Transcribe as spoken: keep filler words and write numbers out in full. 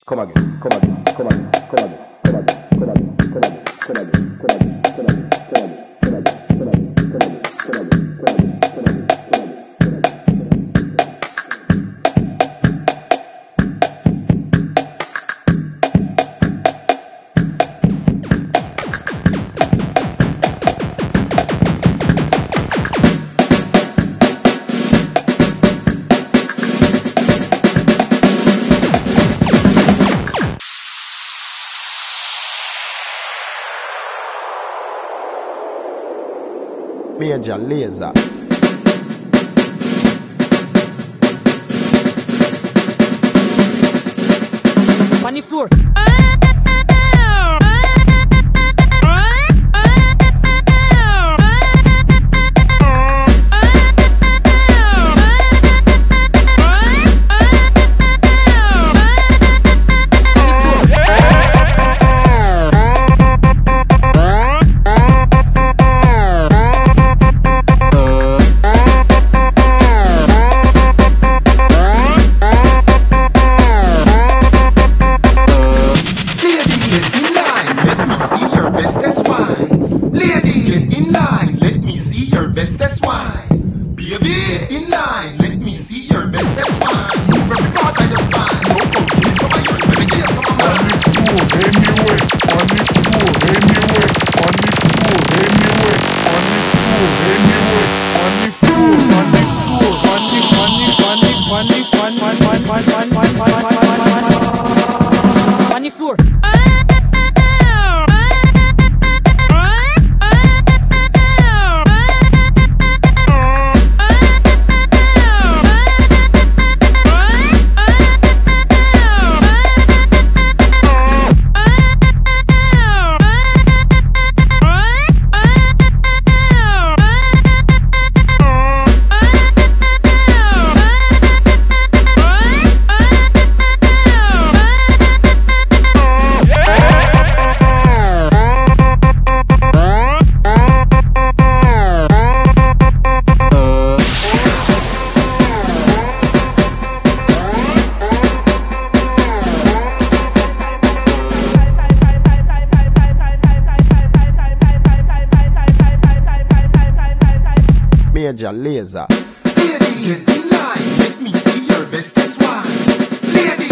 Come again, come again, come again, come again, come again, come again, come again, come again, come again, come again, come again, come again, come again, come again, come again, come again, come again, come again, come again. Major Lazer. On the floor. That's why, baby, in line. Let me see your best. That's why. Move every part of your spine. No, come give me some of yours. Let me get you some of mine. On the floor, anyway. On the floor, anyway. On the floor, anyway. On the floor, anyway. On the floor, on the floor, on the on the on the on the on the on the on the on the floor. Major Lazer. Lady, get in line. Let me see your best. That's why. Lady.